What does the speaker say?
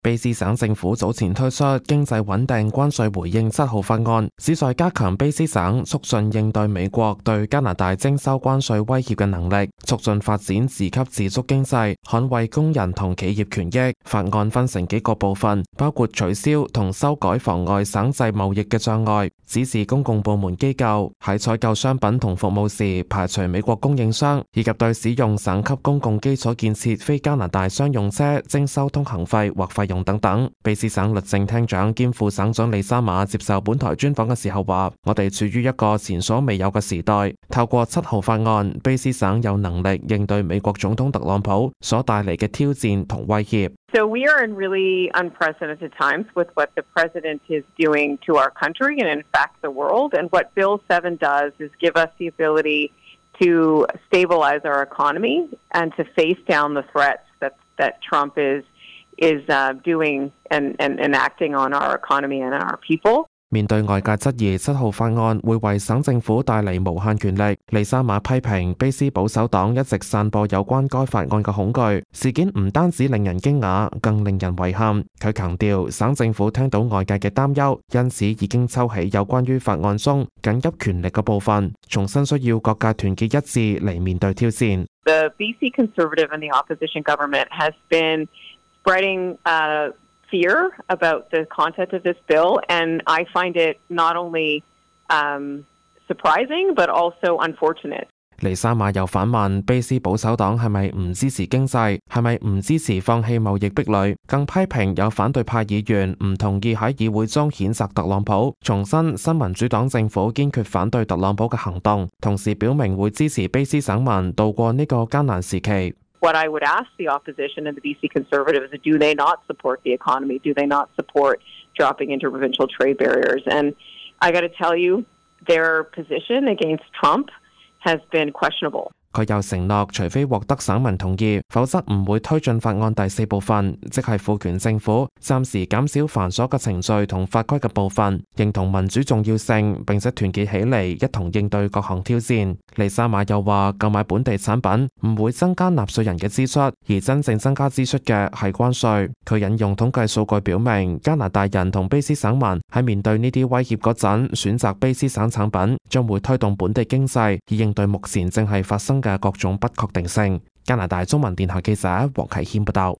卑斯省政府早前推出經濟穩定關稅回應7號法案，旨在加強卑斯省促進應對美國對加拿大徵收關稅威脅嘅能力，促進發展自給自足經濟，捍衛工人同企業權益。法案分成幾個部分，包括取消同修改妨礙省際貿易嘅障礙，指示公共部門機構喺採購商品同服務時排除美國供應商，以及對使用省級公共基礎建設非加拿大商用車徵收通行費或費用等等。卑斯省律政廳長兼副省長利沙馬接受本台專訪嘅時候話：我哋處於一個前所未有嘅時代，透過7號法案，卑斯省有能力應對美國總統特朗普所帶嚟嘅挑戰同威脅。 So we are in really unprecedented times with what the president is doing to our country and in fact the world. And what Bill 7 does is give us the ability to stabilize our economy and to face down the threats that Trump is doing and enacting on our economy and our people. 面對外界質疑7號法案會為省政府帶嚟無限權力，利沙馬批評卑斯保守黨一直散播有關該法案嘅恐懼。事件唔單止令人驚訝，更令人遺憾。佢強調省政府聽到外界嘅擔憂，因此已經抽起有關於法案中緊急權力嘅部分，重新需要各界團結一致嚟面對挑戰。 The BC Conservative and the opposition government has been spreading fear about the content of this bill, and I find it not only surprising but also unfortunate. 利沙馬又反問卑斯保守黨係咪唔支持經濟，係咪唔支持放棄貿易壁壘，更批評有反對派議員唔同意喺議會中譴責特朗普，重申新民主黨政府堅決反對特朗普嘅行動，同時表明會支持卑斯省民渡過呢個艱難時期。 What I would ask the opposition and the BC Conservatives is, do they not support the economy? Do they not support dropping interprovincial trade barriers? And I got to tell you, their position against Trump has been questionable. 佢又承諾，除非獲得省民同意，否則唔會推進法案第4部分，即係賦權政府暫時減少繁瑣嘅程序同法規嘅部分，認同民主重要性，並且團結起嚟一同應對各項挑戰。利沙馬又話，購買本地產品唔會增加納稅人嘅支出，而真正增加支出嘅係關稅。佢引用統計數據表明，加拿大人同卑斯省民喺面對呢啲威脅嗰陣，選擇卑斯省產品，將會推動本地經濟，以應對目前正係發生嘅各種不確定性。加拿大中文電台記者黃啟謙報道。